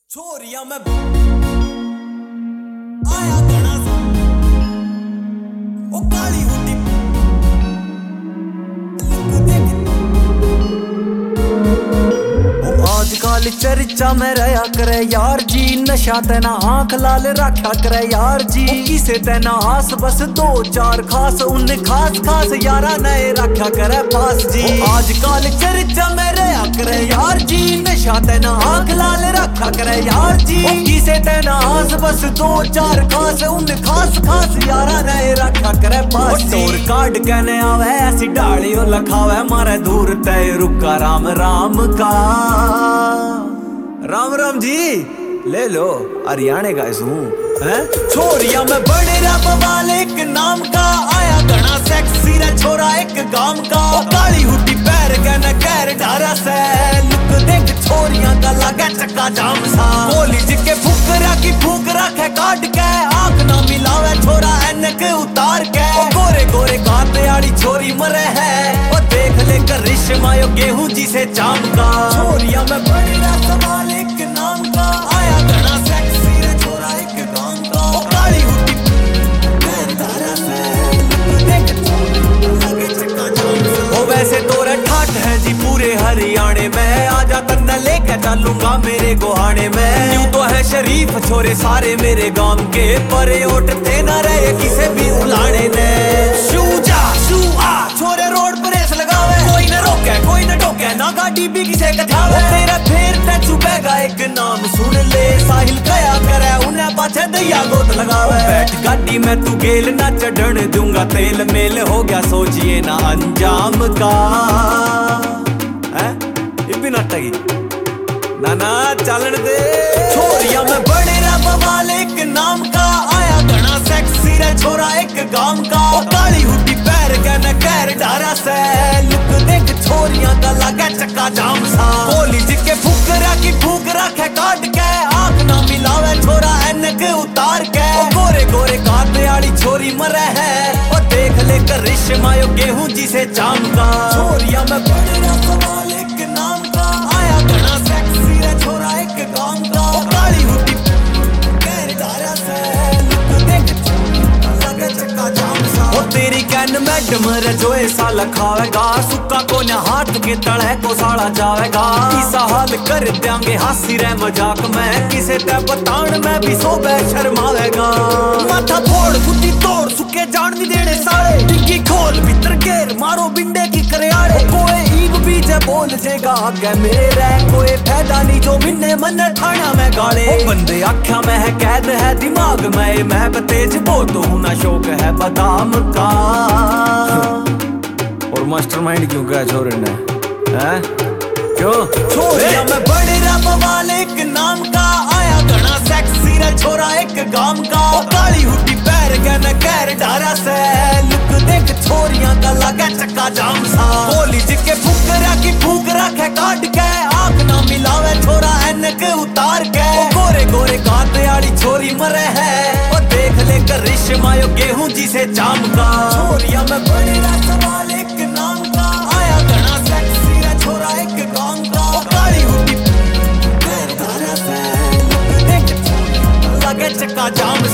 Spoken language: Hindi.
छोरिया में आया घना सा ओ काली हुडी आजकल चर्चा में रहा करे यार जी, नशा तेना आंख लाल रखा करे यार जी। किसे तेना आस बस दो चार खास, उन खास खास यारा नए रखा करे पास जी। आजकल चर्चा में रहा करे यार जी, नशा तेना आंख लाल रखा करे यार जी। किसे तेना आस बस दो चार खास, उन खास खास यारा नए रखा करे पास जी। टोर कार्ड कहने आवे ऐसी डालियो लखावे, मारे दूर तय रुका राम राम का। राम राम जी ले लो, हरियाणे का है। छोरिया में बड़े रब वाले एक नाम का, आया घना सेक्सी रे छोरा एक गांव का। काली हुडी पैर कहना कैर डारा से, लुक देख छोरिया का लगा चक्का जाम सा। कॉलेज के फुकरा की फूक रखे काट के, आंख ना मिलावे छोरा एनक उतार के। गोरे गोरे कांटे आड़ी छोरी मरे है, वो देख ले कर रिश्मायो गेहूं जी से चाम का। छोरिया में बड़े रब वाले एक नाम का, आया घना सेक्सी रे छोरा एक गांव का। काली हुडी पैर डारा से, देख लगे चक्का जाम सा। ओ वैसे तोरे ठाठ है जी पूरे हरियाणे में, आजा तन्ने लेके चलूंगा मेरे गोहाने में। यूं तो है शरीफ छोरे सारे मेरे गांव के, परे उठते न रहे किसे भी उलाने ने। शू जा शू आ छोरे रोड पर रेस लगावे, कोई न रोके कोई न टोके, ना गाड़ी भी किसे कठावे। तेरा फेर ते चुपेगा एक नाम सुन ले, साहिल कया करे उन्हें पाछे दैया गोद लगावे। बैठ गाड़ी में तू गेल ना चढ़न दूंगा, तेल मेल हो गया सोचिए ना अंजाम का। है ये भी नाटकी ना ना चलन दे। छोरिया में बड़े रब वाले एक नाम का, आया घना सेक्सी रे छोरा एक गांव का। काली हुडी पैर कहना कैर डारा से, लुक देख छोरिया का लगा चक्का जाम सा। कॉलेज के फुकरा की फूक रखे काट के, आंख ना मिलावे छोरा एनक उतार के। गोरे गोरे कांटे आड़ी छोरी मरे है, वो देख ले कर रिश्मायो गेहूं जी से चाम का। छोरिया में बड़े रब वाले एक नाम का, आया घना सेक्सी रे छोरा एक गांव का। काली हुडी पैर डारा से, लुक देख लगे चक्का जाम सा। ओ तेरी कैन मैडम रे जो ऐसा लखावेगा, सुक्का को न हाथ के तले को साड़ा जावेगा। इसा हाल कर देंगे हासी रे मजाक में, किसे ते बतान में भी सोबे शर्मावेगा। माथा फोड़ कुटी तोड़ सुके जान नहीं देने सारे, डिग्गी खोल भीतर गेर मारो बिंडे की करियाड़े। कोई ईब बीजे बोल जेगा आगे मेरे, कोई फायदा नहीं जो मिन्ने मन ठाणा में गाड़े। बंदे आख्या में है कैद है दिमाग में, मैं तेज बहुत हूं ना शौक है बादाम का। और मास्टरमाइंड क्यों कहा छोरे ने हैं? क्यों छोरिया में बड़े रब वाले एक नाम का, आया घना सेक्सी रे छोरा एक गांव का। काली हुडी पैर कहना कैर डारा से, लुक देख छोरिया का लगा चक्का जाम सा। कॉलेज के फुकरा की फूक रखे काट के, आंख ना मिलावे छोरा एनक उतार के। गोरे गोरे कांटे आड़ी छोरी मरे है, वो देख ले कर रिश्मायो गेहूं जी से चाम का। छोरिया में बड़े रब वाले एक नाम का, आया घना सेक्सी रे छोरा एक गांव का। काली हुडी पैर डारा से, देख लगे चक्का जाम